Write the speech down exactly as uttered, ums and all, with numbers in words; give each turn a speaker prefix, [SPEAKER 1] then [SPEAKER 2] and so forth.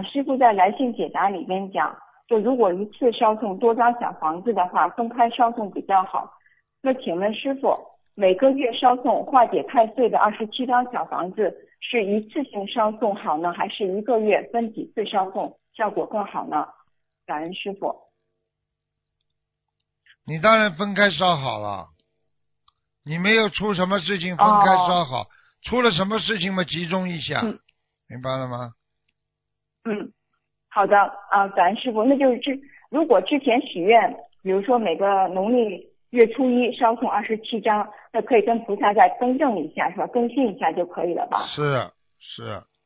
[SPEAKER 1] 师傅在来信解答里边讲，就如果一次烧送多张小房子的话，分开烧送比较好。那请问师傅，每个月烧送化解太岁的二十七张小房子，是一次性烧送好呢，还是一个月分几次烧送效果更好呢？感恩师傅。
[SPEAKER 2] 你当然分开烧好了，你没有出什么事情分开烧好，哦、出了什么事情嘛集中一下，嗯、明白了吗？
[SPEAKER 1] 嗯，好的啊，感恩师傅。那就是之如果之前许愿，比如说每个农历月初一烧送二十七张，那可以跟菩萨再更正一下，是吧？更新一下就可以了吧？
[SPEAKER 2] 是是。